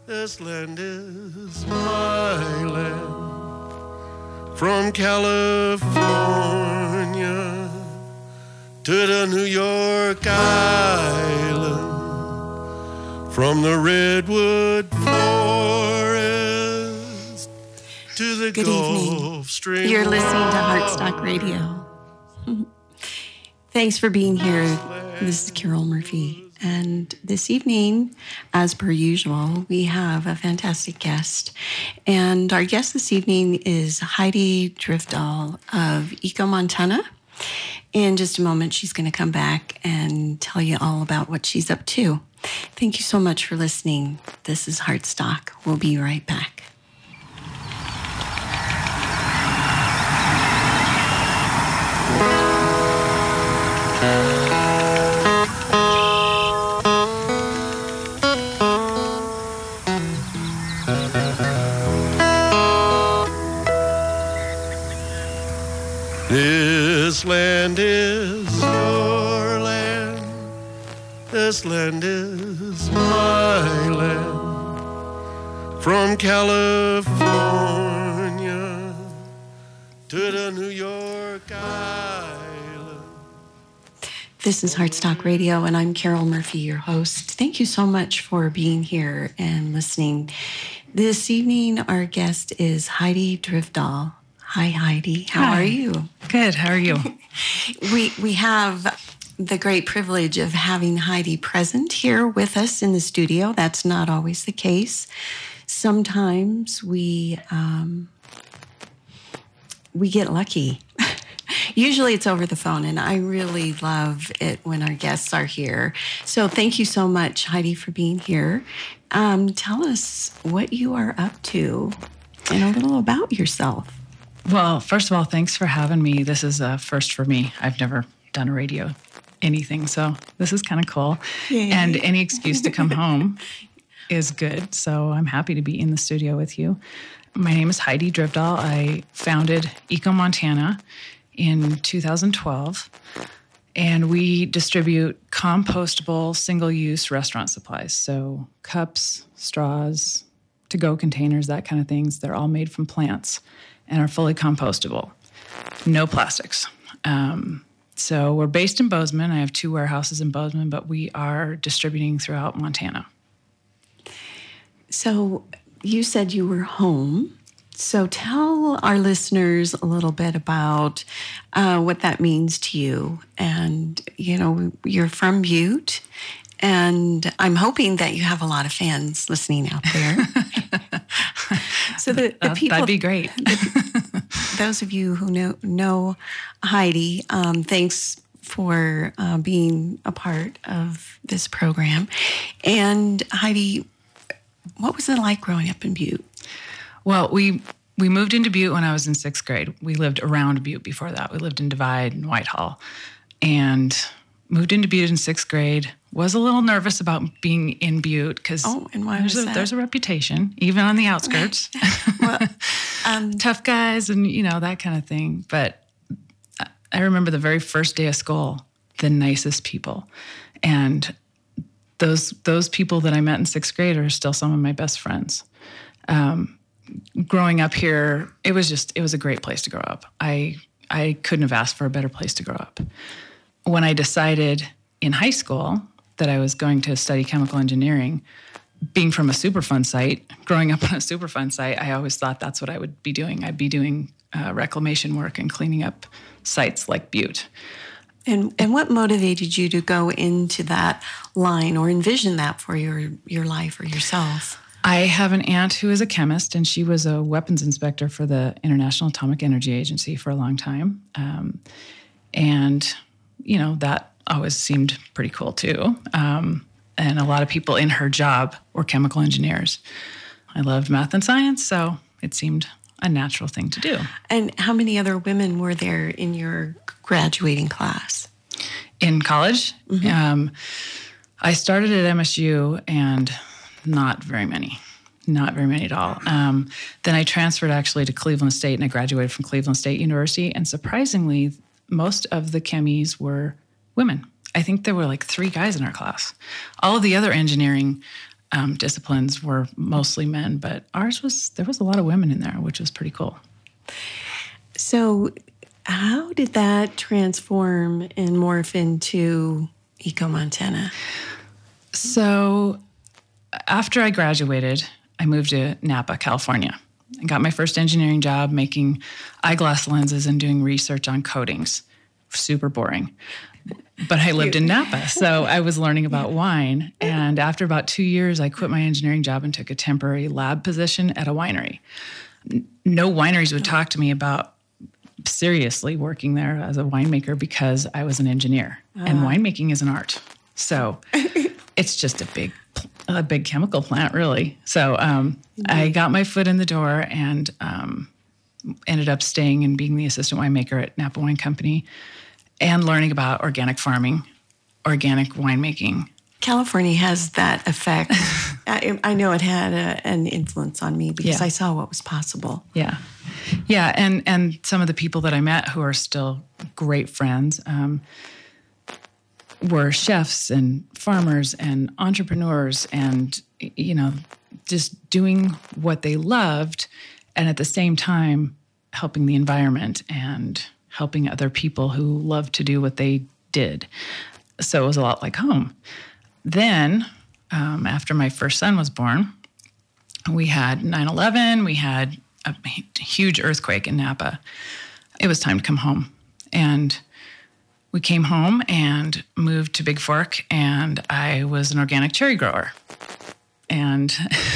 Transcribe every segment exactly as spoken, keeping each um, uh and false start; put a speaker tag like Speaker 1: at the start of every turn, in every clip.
Speaker 1: This land is my land. From California to the New York Island, from the redwood forest to the
Speaker 2: Good
Speaker 1: Gulf
Speaker 2: evening.
Speaker 1: Stream.
Speaker 2: You're listening to Heartstock Radio. Thanks for being here. This is Carol Murphy. And this evening, as per usual, we have a fantastic guest. And our guest this evening is Heidi Driftdahl of Eco Montana. In just a moment, she's going to come back and tell you all about what she's up to. Thank you so much for listening. This is Heartstock. We'll be right back.
Speaker 1: This land is your land. This land is my land. From California to the New York Island.
Speaker 2: This is Heartstock Radio, and I'm Carol Murphy, your host. Thank you so much for being here and listening. This evening, our guest is Heidi Driftdahl. Hi, Heidi. How
Speaker 3: Hi.
Speaker 2: are you?
Speaker 3: Good. How are you?
Speaker 2: we we have the great privilege of having Heidi present here with us in the studio. That's not always the case. Sometimes we um, we get lucky. Usually it's over the phone, and I really love it when our guests are here. So thank you so much, Heidi, for being here. Um, tell us what you are up to and a little about yourself.
Speaker 3: Well, first of all, thanks for having me. This is a first for me. I've never done a radio anything, so this is kind of cool.
Speaker 2: Yay.
Speaker 3: And any excuse to come home is good, so I'm happy to be in the studio with you. My name is Heidi Driftdahl. I founded Eco Montana in two thousand twelve, and we distribute compostable single-use restaurant supplies, so cups, straws, to-go containers, that kind of things. They're all made from plants and are fully compostable. No plastics. Um, so we're based in Bozeman. I have two warehouses in Bozeman, but we are distributing throughout Montana.
Speaker 2: So you said you were home. So tell our listeners a little bit about uh, what that means to you. And, you know, you're from Butte, and I'm hoping that you have a lot of fans listening out there. So the, the
Speaker 3: Uh,
Speaker 2: people,
Speaker 3: that'd be great.
Speaker 2: the, those of you who know know Heidi, um, thanks for uh, being a part of this program. And Heidi, what was it like growing up in Butte?
Speaker 3: Well, we we moved into Butte when I was in sixth grade. We lived around Butte before that. We lived in Divide and Whitehall, and moved into Butte in sixth grade. Was a little nervous about being in Butte because
Speaker 2: oh, and why
Speaker 3: there's
Speaker 2: was
Speaker 3: a,
Speaker 2: that?
Speaker 3: there's a reputation, even on the outskirts.
Speaker 2: Well, um,
Speaker 3: Tough guys and, you know, that kind of thing. But I remember the very first day of school, the nicest people. And those those people that I met in sixth grade are still some of my best friends. Um, growing up here, it was just, it was a great place to grow up. I I couldn't have asked for a better place to grow up. When I decided in high school that I was going to study chemical engineering, being from a Superfund site, growing up on a Superfund site, I always thought that's what I would be doing. I'd be doing uh, reclamation work and cleaning up sites like Butte.
Speaker 2: and and what motivated you to go into that line or envision that for your, your life or yourself?
Speaker 3: I have an aunt who is a chemist, and she was a weapons inspector for the International Atomic Energy Agency for a long time. Um, and, you know, that always seemed pretty cool too. Um, and a lot of people in her job were chemical engineers. I loved math and science, so it seemed a natural thing to do.
Speaker 2: And how many other women were there in your graduating class?
Speaker 3: In college,
Speaker 2: Mm-hmm.
Speaker 3: um, I started at M S U, and not very many. Not very many at all. Um, then I transferred actually to Cleveland State, and I graduated from Cleveland State University. And surprisingly, most of the chemies were women. I think there were like three guys in our class. All of the other engineering um, disciplines were mostly men, but ours was, there was a lot of women in there, which was pretty cool.
Speaker 2: So how did that transform and morph into Eco Montana?
Speaker 3: So after I graduated, I moved to Napa, California, and got my first engineering job making eyeglass lenses and doing research on coatings. Super boring. But I lived in Napa, so I was learning about wine. And after about two years, I quit my engineering job and took a temporary lab position at a winery. No wineries would talk to me about seriously working there as a winemaker because I was an engineer. Uh-huh. And winemaking is an art. So it's just a big a big chemical plant, really. So um, I got my foot in the door and um, ended up staying and being the assistant winemaker at Napa Wine Company and learning about organic farming, organic winemaking.
Speaker 2: California has that effect. I, I know it had a, an influence on me because
Speaker 3: Yeah.
Speaker 2: I saw what was possible.
Speaker 3: Yeah. Yeah, and, and some of the people that I met who are still great friends um, were chefs and farmers and entrepreneurs and, you know, just doing what they loved and at the same time helping the environment and helping other people who loved to do what they did. So it was a lot like home. Then, um, after my first son was born, we had nine eleven, we had a huge earthquake in Napa. It was time to come home. And we came home and moved to Big Fork, and I was an organic cherry grower. And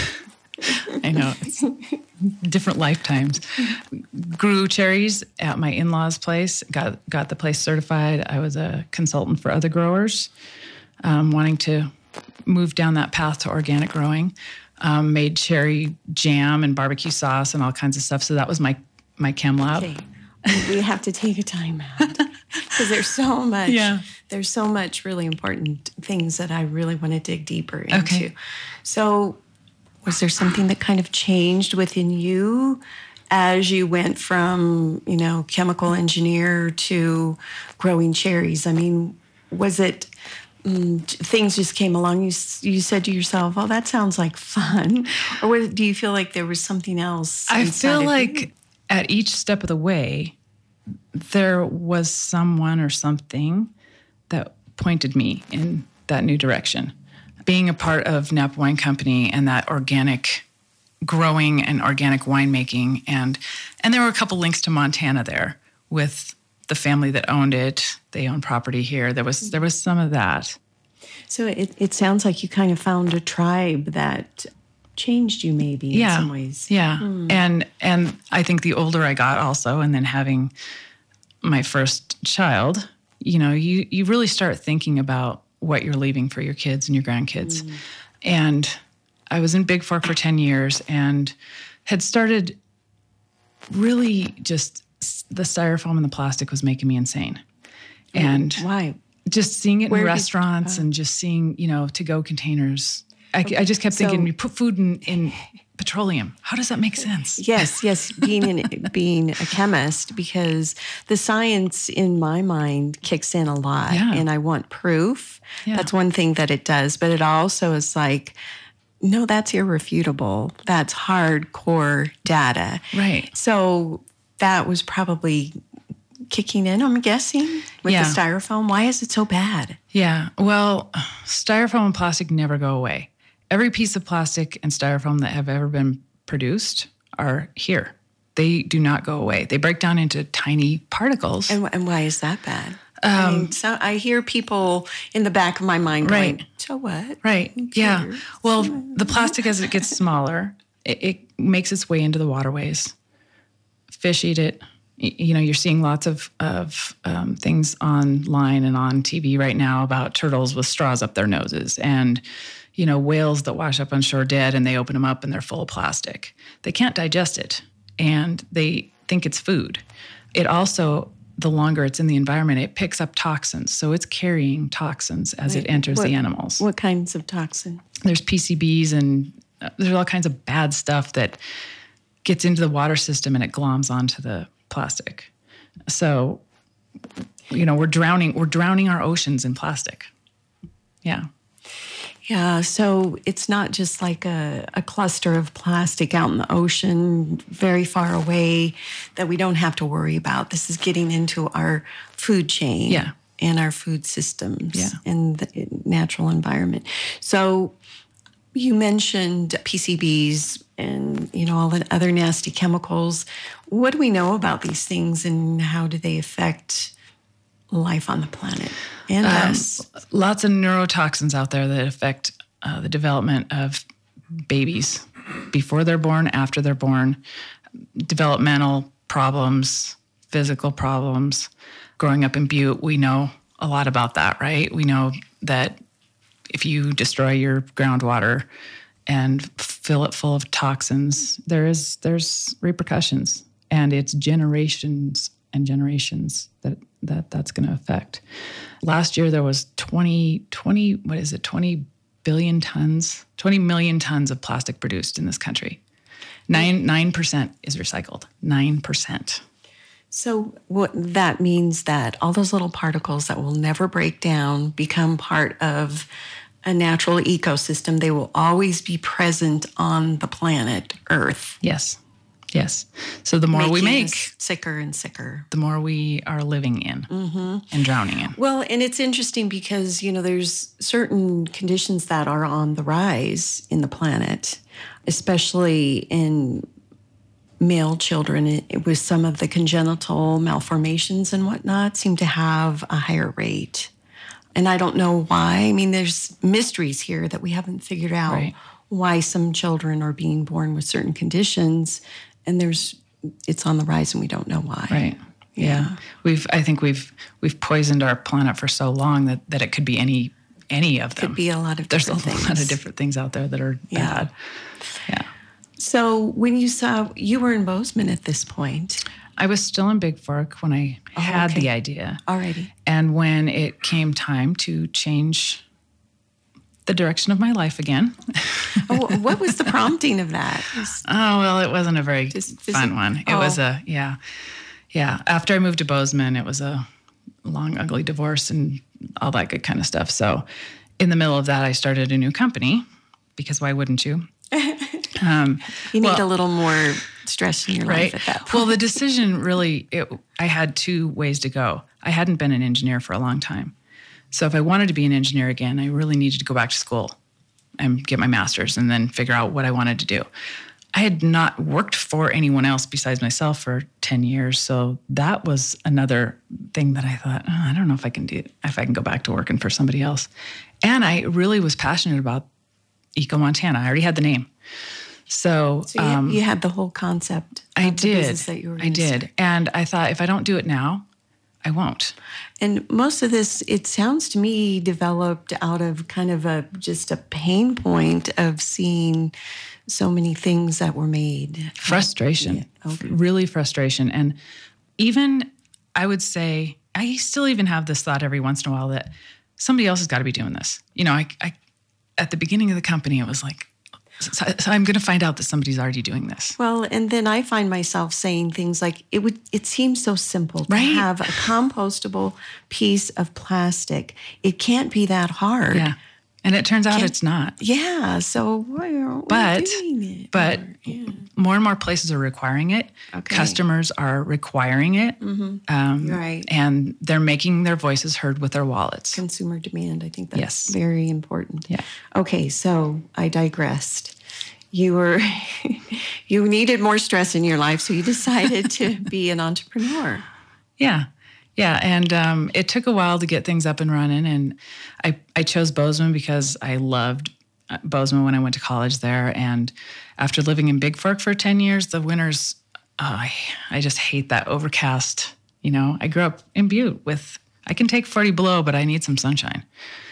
Speaker 3: I know, it's different lifetimes. Grew cherries at my in-laws' place, got got the place certified. I was a consultant for other growers, um, wanting to move down that path to organic growing. Um, made cherry jam and barbecue sauce and all kinds of stuff. So that was my my chem lab.
Speaker 2: Okay. We have to take a time out because there's so much.
Speaker 3: Yeah.
Speaker 2: There's so much really important things that I really want to dig deeper into.
Speaker 3: Okay.
Speaker 2: So, was there something that kind of changed within you as you went from, you know, chemical engineer to growing cherries? I mean, was it mm, things just came along? You you said to yourself, "Oh, that sounds like fun," or was, do you feel like there was something else?
Speaker 3: I
Speaker 2: inside
Speaker 3: feel
Speaker 2: of
Speaker 3: like
Speaker 2: you?
Speaker 3: at each step of the way, there was someone or something that pointed me in that new direction. Being a part of Napa Wine Company and that organic growing and organic winemaking, and and there were a couple links to Montana there with the family that owned it. They own property here. There was there was some of that.
Speaker 2: So it, it sounds like you kind of found a tribe that changed you maybe in
Speaker 3: Yeah.
Speaker 2: some ways.
Speaker 3: Yeah. And and I think the older I got also, and then having my first child, you know, you, you really start thinking about what you're leaving for your kids and your grandkids. And I was in Big Fork for ten years and had started really just the styrofoam and the plastic was making me insane. And
Speaker 2: Why?
Speaker 3: just seeing it
Speaker 2: Where
Speaker 3: in
Speaker 2: did-
Speaker 3: restaurants and just seeing, you know, to-go containers. I, I just kept
Speaker 2: So-
Speaker 3: thinking, you put food in, in petroleum. How does that make sense?
Speaker 2: Yes, yes, being in, being a chemist, because the science in my mind kicks in a lot,
Speaker 3: Yeah.
Speaker 2: and I want proof.
Speaker 3: Yeah.
Speaker 2: That's one thing that it does, but it also is like, no, that's irrefutable. That's hardcore data.
Speaker 3: Right.
Speaker 2: So that was probably kicking in, I'm guessing, with
Speaker 3: Yeah.
Speaker 2: the styrofoam. Why is it so bad?
Speaker 3: Yeah. Well, styrofoam and plastic never go away. Every piece of plastic and styrofoam that have ever been produced are here. They do not go away. They break down into tiny particles.
Speaker 2: And, and why is that bad? I mean, so I hear people in the back of my mind
Speaker 3: Right.
Speaker 2: going, so what?
Speaker 3: Right.
Speaker 2: Who
Speaker 3: Yeah.
Speaker 2: cares?
Speaker 3: Well, the plastic, as it gets smaller, it, it makes its way into the waterways. Fish eat it. Y- You know, you're seeing lots of, of um, things online and on T V right now about turtles with straws up their noses and, you know, whales that wash up on shore dead and they open them up and they're full of plastic. They can't digest it and they think it's food. It also, the longer it's in the environment, it picks up toxins. So it's carrying toxins as it enters
Speaker 2: What-
Speaker 3: the animals.
Speaker 2: What kinds of toxin?
Speaker 3: There's P C Bs and uh, there's all kinds of bad stuff that gets into the water system and it gloms onto the plastic. So, you know, we're drowning, we're drowning our oceans in plastic. Yeah.
Speaker 2: Yeah, so it's not just like a, a cluster of plastic out in the ocean very far away that we don't have to worry about. This is getting into our food chain
Speaker 3: Yeah.
Speaker 2: and our food systems
Speaker 3: Yeah.
Speaker 2: and the natural environment. So you mentioned P C Bs and, you know, all the other nasty chemicals. What do we know about these things and how do they affect life on the planet and
Speaker 3: Um,
Speaker 2: us?
Speaker 3: lots of neurotoxins out there that affect uh, the development of babies before they're born, after they're born, developmental problems, physical problems. Growing up in Butte, we know a lot about that, right? We know that if you destroy your groundwater and fill it full of toxins, there is there's repercussions, and it's generations and generations that, that that's going to affect. Last year, there was twenty, twenty, what is it, twenty billion tons, twenty million tons of plastic produced in this country. Nine, nine percent is recycled, nine percent.
Speaker 2: So what that means that all those little particles that will never break down become part of a natural ecosystem. They will always be present on the planet Earth.
Speaker 3: Yes, yes. So the more we
Speaker 2: making
Speaker 3: make,
Speaker 2: us sicker and sicker.
Speaker 3: the more we are living in and drowning in.
Speaker 2: Well, and it's interesting because, you know, there's certain conditions that are on the rise in the planet, especially in male children it, with some of the congenital malformations and whatnot seem to have a higher rate. And I don't know why. I mean, there's mysteries here that we haven't figured out
Speaker 3: Right.
Speaker 2: why some children are being born with certain conditions, and there's it's on the rise and we don't know why.
Speaker 3: Right. Yeah. We've I think we've we've poisoned our planet for so long that, that it could be any any of them.
Speaker 2: Could be a lot of
Speaker 3: There's a
Speaker 2: different
Speaker 3: lot
Speaker 2: things.
Speaker 3: of different things out there that are
Speaker 2: Yeah.
Speaker 3: bad. Yeah.
Speaker 2: So when you saw, you were in Bozeman at this point.
Speaker 3: I was still in Big Fork when I had
Speaker 2: okay.
Speaker 3: the idea.
Speaker 2: Alrighty.
Speaker 3: And when it came time to change the direction of my life again.
Speaker 2: Oh, what was the prompting of that? Just-
Speaker 3: Oh, well, it wasn't a very
Speaker 2: Just
Speaker 3: fun
Speaker 2: physic-
Speaker 3: one. It
Speaker 2: oh.
Speaker 3: was a, yeah. Yeah. After I moved to Bozeman, it was a long, ugly divorce and all that good kind of stuff. So in the middle of that, I started a new company because why wouldn't you? Um,
Speaker 2: you need
Speaker 3: well-
Speaker 2: a little more stress in your
Speaker 3: right?
Speaker 2: life at that point.
Speaker 3: Well, the decision really, it, I had two ways to go. I hadn't been an engineer for a long time. So if I wanted to be an engineer again, I really needed to go back to school and get my master's and then figure out what I wanted to do. I had not worked for anyone else besides myself for ten years. So that was another thing that I thought, oh, I don't know if I can do it, if I can go back to working for somebody else. And I really was passionate about Eco Montana. I already had the name. So,
Speaker 2: So you,
Speaker 3: um,
Speaker 2: you had the whole concept.
Speaker 3: I
Speaker 2: of the
Speaker 3: did.
Speaker 2: business that you were
Speaker 3: I
Speaker 2: gonna
Speaker 3: did.
Speaker 2: start.
Speaker 3: And I thought if I don't do it now, I won't.
Speaker 2: And most of this, it sounds to me, developed out of kind of a just a pain point of seeing so many things that were made.
Speaker 3: Frustration.
Speaker 2: Yeah, okay.
Speaker 3: Really frustration. And even, I would say, I still even have this thought every once in a while that somebody else has got to be doing this. You know, I, I at the beginning of the company, it was like, so, so I'm going to find out that somebody's already doing this.
Speaker 2: Well, and then I find myself saying things like, it would. It seems so simple to
Speaker 3: Right.
Speaker 2: have a compostable piece of plastic. It can't be that hard.
Speaker 3: Yeah. And it turns out
Speaker 2: Can't-
Speaker 3: it's not.
Speaker 2: Yeah, so why are we
Speaker 3: But,
Speaker 2: doing it?
Speaker 3: but
Speaker 2: Or, yeah.
Speaker 3: more and more places are requiring it.
Speaker 2: Okay.
Speaker 3: Customers are requiring it. Um,
Speaker 2: Right.
Speaker 3: And they're making their voices heard with their wallets.
Speaker 2: Consumer demand, I think that's
Speaker 3: Yes.
Speaker 2: very important.
Speaker 3: Yeah.
Speaker 2: Okay, so I digressed. You were you needed more stress in your life, so you decided to be an entrepreneur.
Speaker 3: Yeah. Yeah. And um, it took a while to get things up and running. And I, I chose Bozeman because I loved uh, Bozeman when I went to college there. And after living in Big Fork for ten years, the winters, uh, I, I just hate that overcast. You know, I grew up in Butte with, I can take forty below, but I need some sunshine.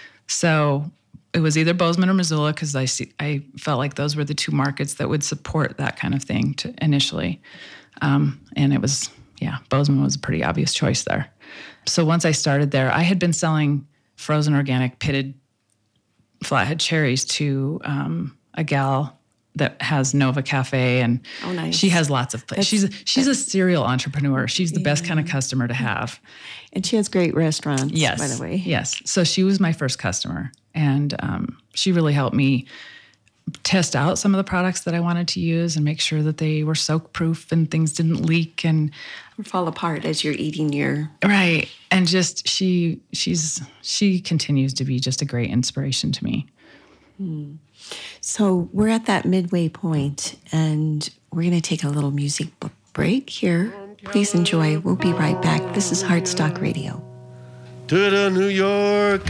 Speaker 3: So it was either Bozeman or Missoula because I see, I felt like those were the two markets that would support that kind of thing to initially. Um, and it was, yeah, Bozeman was a pretty obvious choice there. So once I started there, I had been selling frozen organic pitted flathead cherries to um, a gal that has Nova Cafe, and
Speaker 2: Oh, nice.
Speaker 3: she has lots of places. She's a, she's a serial entrepreneur. She's the best kind of customer to have.
Speaker 2: And she has great restaurants,
Speaker 3: Yes,
Speaker 2: by the way.
Speaker 3: yes. So she was my first customer, And um, she really helped me test out some of the products that I wanted to use and make sure that they were soak proof and things didn't leak and
Speaker 2: fall apart as you're eating your
Speaker 3: right. And just she she's she continues to be just a great inspiration to me.
Speaker 2: Hmm. So we're at that midway point, and we're going to take a little music break here. Please enjoy. We'll be right back. This is Heartstock Radio.
Speaker 1: To the New York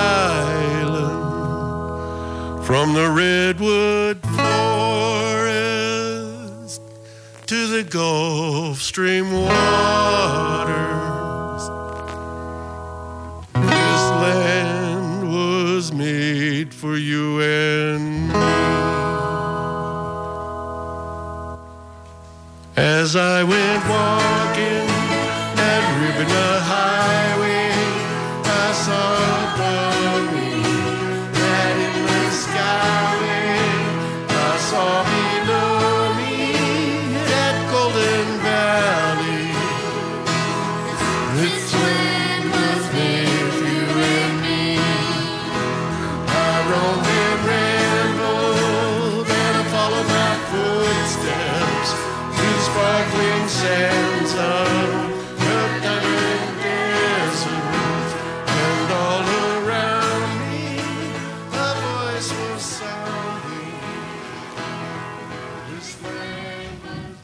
Speaker 1: Island, from the redwood forest to the Gulf Stream waters, this land was made for you and me. As I went walking that Ribbon Highway, I saw above me that in the skyway, I saw below me that Golden Valley. This land was made for you and me. I roamed and rambled and I followed my footsteps through sparkling sands of the diamond desert, and all around me a voice was sounding. This land was...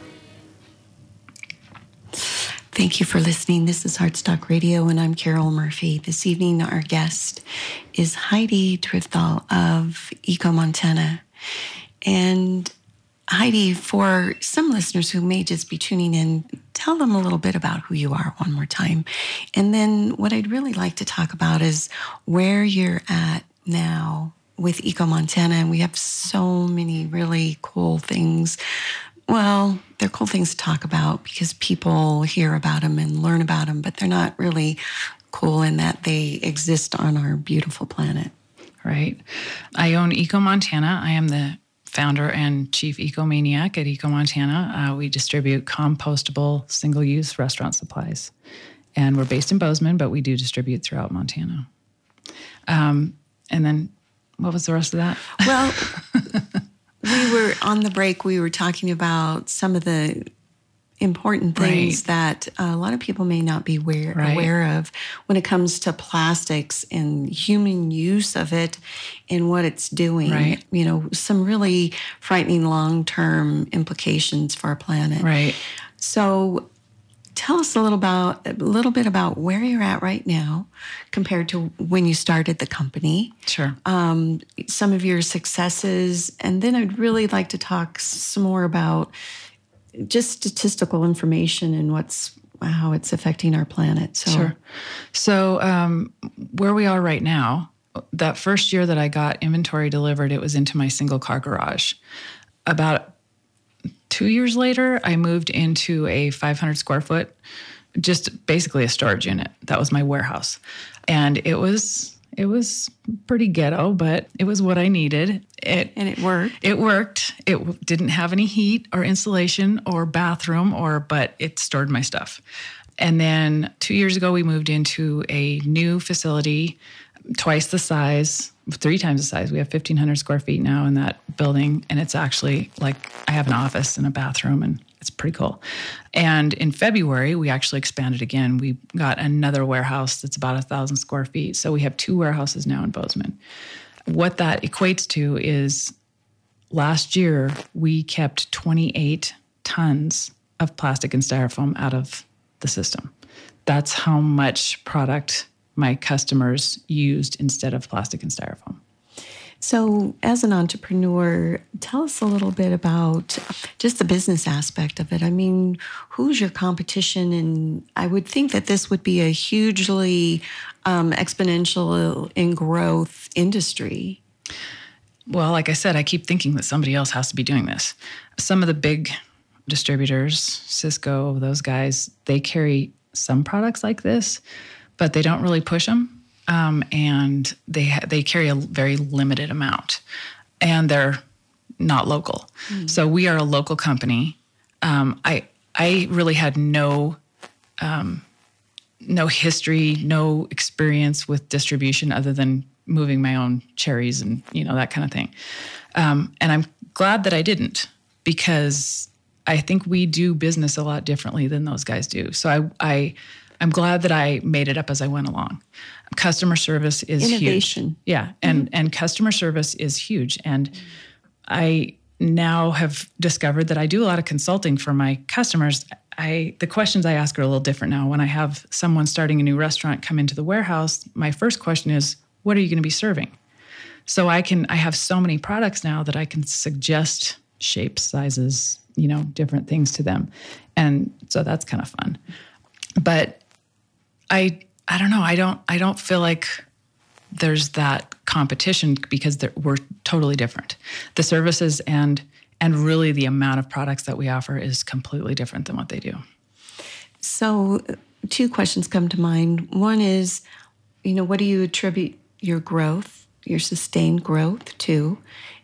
Speaker 2: Thank you for listening. This is Heartstock Radio, and I'm Carol Murphy. This evening, our guest is Heidi Trivthal of Eco Montana. And Heidi, for some listeners who may just be tuning in, tell them a little bit about who you are one more time. And then what I'd really like to talk about is where you're at now with Eco Montana. And we have so many really cool things. Well, they're cool things to talk about because people hear about them and learn about them, but they're not really cool in that they exist on our beautiful planet.
Speaker 3: Right. I own Eco Montana. I am the founder and chief ecomaniac at Eco Montana. Uh, we distribute compostable single-use restaurant supplies. And we're based in Bozeman, but we do distribute throughout Montana. Um, and then what was the rest of that?
Speaker 2: Well, we were on the break, we were talking about some of the important things
Speaker 3: right.
Speaker 2: that a lot of people may not be aware,
Speaker 3: right.
Speaker 2: aware of when it comes to plastics and human use of it and what it's doing.
Speaker 3: Right.
Speaker 2: You know, some really frightening long-term implications for our planet.
Speaker 3: Right.
Speaker 2: So tell us a little about a little bit about where you're at right now compared to when you started the company.
Speaker 3: Sure.
Speaker 2: Um, some of your successes, and then I'd really like to talk some more about just statistical information and what's how it's affecting our planet. So.
Speaker 3: Sure. So um, where we are right now, that first year that I got inventory delivered, it was into my single car garage. About two years later, I moved into a five hundred square foot, just basically a storage unit. That was my warehouse. And it was... It was pretty ghetto, but it was what I needed. It
Speaker 2: and it worked.
Speaker 3: It worked. It w- didn't have any heat or insulation or bathroom, or but it stored my stuff. And then two years ago, we moved into a new facility, twice the size, three times the size. We have fifteen hundred square feet now in that building, and it's actually like I have an office and a bathroom, and it's pretty cool. And in February, we actually expanded again. We got another warehouse that's about one thousand square feet. So we have two warehouses now in Bozeman. What that equates to is last year, we kept twenty-eight tons of plastic and styrofoam out of the system. That's how much product my customers used instead of plastic and styrofoam.
Speaker 2: So as an entrepreneur, tell us a little bit about just the business aspect of it. I mean, who's your competition? And I would think that this would be a hugely um, exponential in growth industry.
Speaker 3: Well, like I said, I keep thinking that somebody else has to be doing this. Some of the big distributors, Cisco, those guys, they carry some products like this, but they don't really push them. Um, and they ha- they carry a very limited amount, and they're not local. Mm. So we are a local company. Um, I I really had no um, no history, no experience with distribution other than moving my own cherries and, you know, that kind of thing. Um, and I'm glad that I didn't, because I think we do business a lot differently than those guys do. So I, I, I'm glad that I made it up as I went along. Customer service is
Speaker 2: Innovation.
Speaker 3: huge. Yeah. And, mm-hmm. and customer service is huge. And I now have discovered that I do a lot of consulting for my customers. I, the questions I ask are a little different now. When I have someone starting a new restaurant come into the warehouse, my first question is, what are you going to be serving? So I can, I have so many products now that I can suggest shapes, sizes, you know, different things to them. And so that's kind of fun. But I, I don't know. I don't, I don't feel like there's that competition, because we're totally different. The services and, and really the amount of products that we offer is completely different than what they do.
Speaker 2: So two questions come to mind. One is, you know, what do you attribute your growth, your sustained growth to?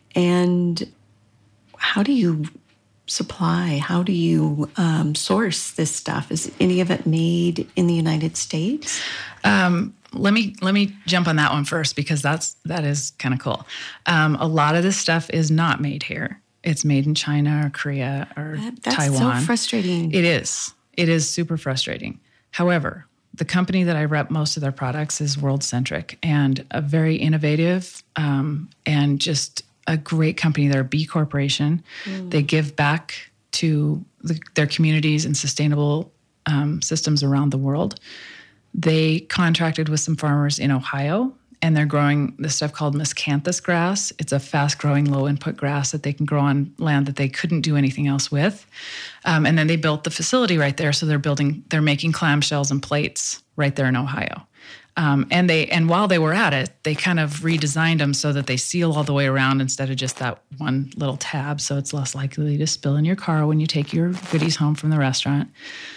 Speaker 2: And how do you supply? How do you um, source this stuff? Is any of it made in the United States?
Speaker 3: Um, let me let me jump on that one first, because that's that is kind of cool. Um, a lot of this stuff is not made here. It's made in China or Korea or
Speaker 2: that, that's
Speaker 3: Taiwan.
Speaker 2: That's so frustrating.
Speaker 3: It is. It is super frustrating. However, the company that I rep most of their products is world-centric and a very innovative um, and just a great company. They're a B Corporation. Mm. They give back to the, their communities and sustainable um, systems around the world. They contracted with some farmers in Ohio, and they're growing this stuff called miscanthus grass. It's a fast-growing, low-input grass that they can grow on land that they couldn't do anything else with. Um, and then they built the facility right there, so they're building, they're making clamshells and plates right there in Ohio. Um, and they, and while they were at it, they kind of redesigned them so that they seal all the way around instead of just that one little tab, so it's less likely to spill in your car when you take your goodies home from the restaurant.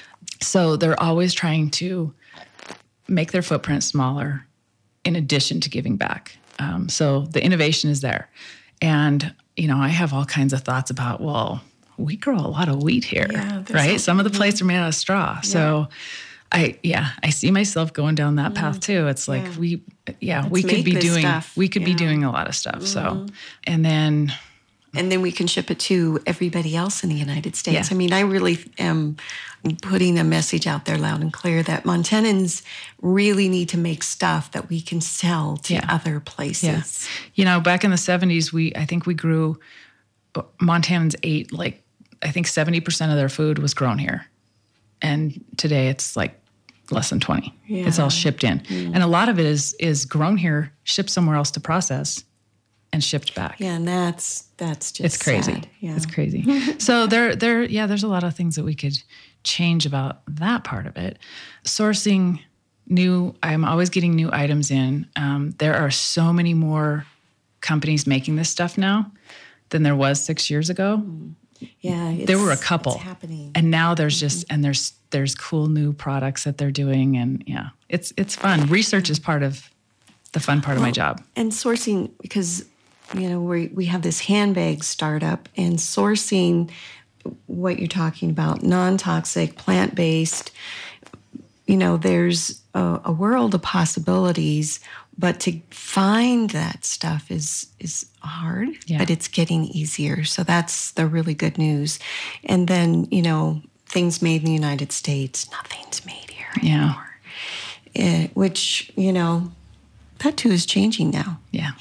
Speaker 3: So they're always trying to make their footprint smaller in addition to giving back. Um, so the innovation is there. And, you know, I have all kinds of thoughts about, well, we grow a lot of wheat here, yeah, right? A, Some of the plates are made out of straw. Yeah. So I, yeah, I see myself going down that path too. It's like, yeah. we, yeah, Let's we could be doing, stuff. we could yeah. be doing a lot of stuff. Mm-hmm. So, and then,
Speaker 2: and then we can ship it to everybody else in the United States.
Speaker 3: Yeah.
Speaker 2: I mean, I really am putting a message out there loud and clear that Montanans really need to make stuff that we can sell to yeah. other places.
Speaker 3: Yeah. You know, back in the seventies, we, I think we grew, Montanans ate like, I think seventy percent of their food was grown here. And today it's like less than twenty. Yeah. It's all shipped in. Mm. And a lot of it is, is grown here, shipped somewhere else to process, and shipped back.
Speaker 2: Yeah, and that's that's just
Speaker 3: it's crazy.
Speaker 2: Sad. Yeah.
Speaker 3: It's crazy. So there, there, yeah, there's a lot of things that we could change about that part of it. Sourcing new, I'm always getting new items in. Um, there are so many more companies making this stuff now than there was six years ago.
Speaker 2: Yeah,
Speaker 3: there were a couple,
Speaker 2: it's happening.
Speaker 3: And now there's just mm-hmm. and there's there's cool new products that they're doing, and yeah, it's it's fun. Research is part of the fun part well, of my job.
Speaker 2: And sourcing, because you know we we have this handbag startup, and sourcing what you're talking about, non-toxic, plant-based. You know, there's a, a world of possibilities, but to find that stuff is is hard,
Speaker 3: yeah.
Speaker 2: but it's getting easier. So that's the really good news. And then, you know, things made in the United States, nothing's made here anymore. Yeah. It, which, you know, that too is changing now.
Speaker 3: Yeah.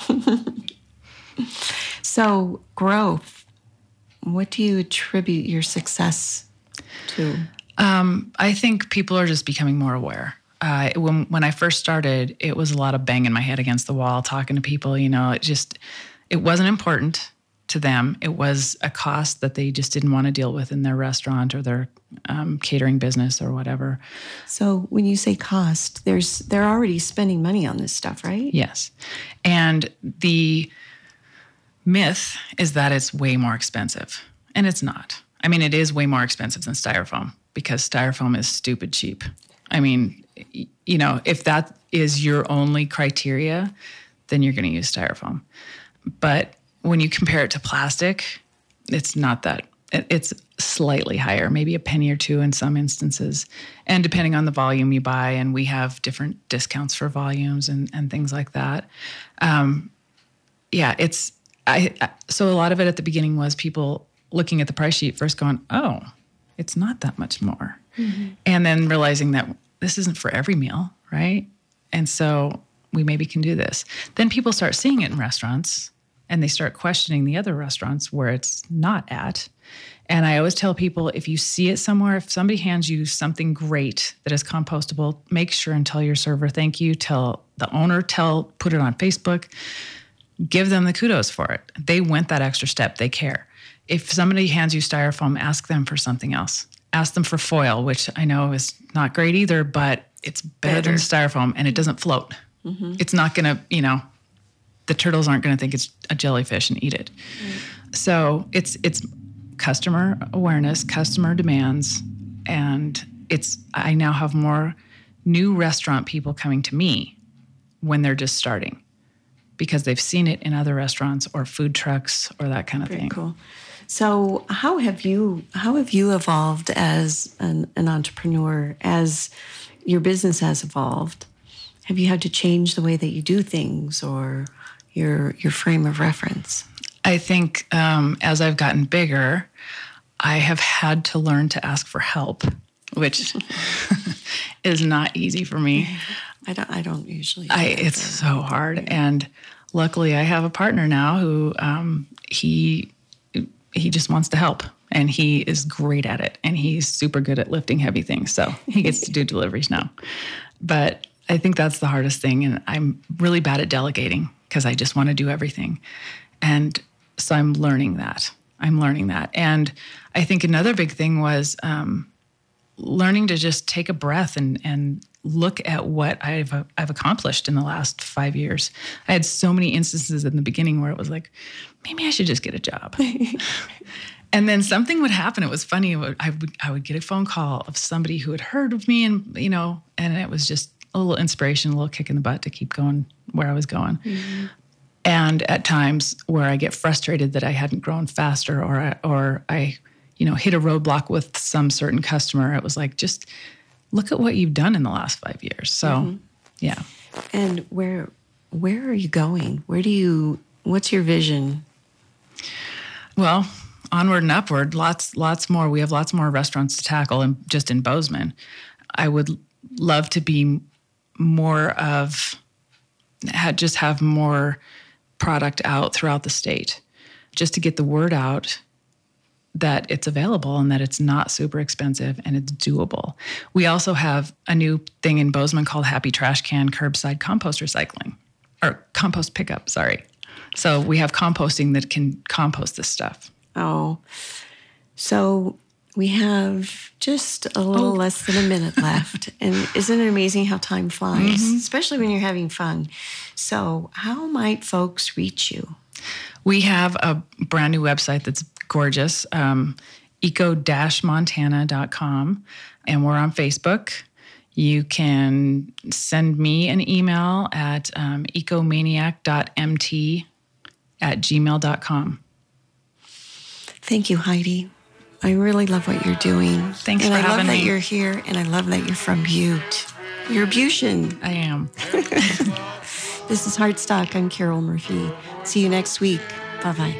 Speaker 2: So growth, what do you attribute your success to?
Speaker 3: Um, I think people are just becoming more aware. Uh, when when I first started, it was a lot of banging my head against the wall, talking to people. You know, it just it wasn't important to them. It was a cost that they just didn't want to deal with in their restaurant or their um, catering business or whatever.
Speaker 2: So when you say cost, there's they're already spending money on this stuff, right?
Speaker 3: Yes, and the myth is that it's way more expensive, and it's not. I mean, it is way more expensive than styrofoam because styrofoam is stupid cheap. I mean, you know, if that is your only criteria, then you're going to use styrofoam. But when you compare it to plastic, it's not that it's slightly higher, maybe a penny or two in some instances. And depending on the volume you buy, and we have different discounts for volumes and, and things like that. Um, yeah, it's, I, I, so a lot of it at the beginning was people looking at the price sheet first going, oh, it's not that much more. Mm-hmm. And then realizing that this isn't for every meal, right? And so we maybe can do this. Then people start seeing it in restaurants and they start questioning the other restaurants where it's not at. And I always tell people, if you see it somewhere, if somebody hands you something great that is compostable, make sure and tell your server thank you, tell the owner, tell, put it on Facebook, give them the kudos for it. They went that extra step. They care. If somebody hands you styrofoam, ask them for something else. Ask them for foil, which I know is not great either, but it's better, better. than styrofoam, and it doesn't float. Mm-hmm. It's not going to, you know, the turtles aren't going to think it's a jellyfish and eat it. Right. So it's it's customer awareness, customer demands, and it's I now have more new restaurant people coming to me when they're just starting because they've seen it in other restaurants or food trucks or that kind of
Speaker 2: Very
Speaker 3: thing.
Speaker 2: Cool. So how have you how have you evolved as an, an entrepreneur, as your business has evolved? Have you had to change the way that you do things or your your frame of reference?
Speaker 3: I think um, as I've gotten bigger, I have had to learn to ask for help, which is not easy for me.
Speaker 2: I don't. I don't usually.
Speaker 3: I, it's so hard, and luckily, I have a partner now who um, he he just wants to help, and he is great at it, and he's super good at lifting heavy things. So he gets to do deliveries now. But I think that's the hardest thing, and I'm really bad at delegating because I just want to do everything, and so I'm learning that. I'm learning that. And I think another big thing was um, learning to just take a breath and, and look at what I've uh, I've accomplished in the last five years. I had so many instances in the beginning where it was like, maybe I should just get a job. And then something would happen. It was funny. It would, I would I would get a phone call of somebody who had heard of me, and you know, and it was just a little inspiration, a little kick in the butt to keep going where I was going. Mm-hmm. And at times where I get frustrated that I hadn't grown faster, or I, or I, you know, hit a roadblock with some certain customer, it was like, just look at what you've done in the last five years. So, mm-hmm. yeah.
Speaker 2: And where where are you going? Where do you? What's your vision?
Speaker 3: Well, onward and upward. Lots, lots more. We have lots more restaurants to tackle, and just in Bozeman, I would love to be more of, just have more product out throughout the state, just to get the word out that it's available and that it's not super expensive and it's doable. We also have a new thing in Bozeman called Happy Trash Can Curbside Compost Recycling, or compost pickup, sorry. So we have composting that can compost this stuff.
Speaker 2: Oh, so we have just a little oh. less than a minute left. And isn't it amazing how time flies, mm-hmm. especially when you're having fun? So how might folks reach you?
Speaker 3: We have a brand new website that's gorgeous, um, eco dash montana dot com, and we're on Facebook. You can send me an email at um, ecomaniac dot m t at gmail dot com.
Speaker 2: Thank you, Heidi. I really love what you're doing.
Speaker 3: Thanks
Speaker 2: and
Speaker 3: for
Speaker 2: I
Speaker 3: having me.
Speaker 2: And I love that you're here, and I love that you're from Butte. You're a Buttian.
Speaker 3: I am.
Speaker 2: This is Heartstock. I'm Carol Murphy. See you next week. Bye-bye.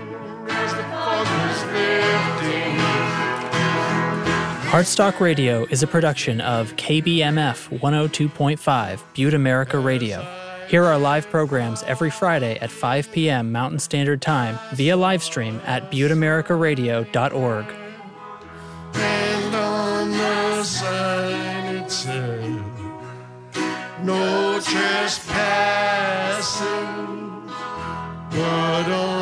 Speaker 4: Heartstock Radio is a production of K B M F one oh two point five, Butte America Radio. Hear our live programs every Friday at five p.m. Mountain Standard Time via livestream at butte america radio dot org.
Speaker 1: And on the sign it said, no trespassing, but on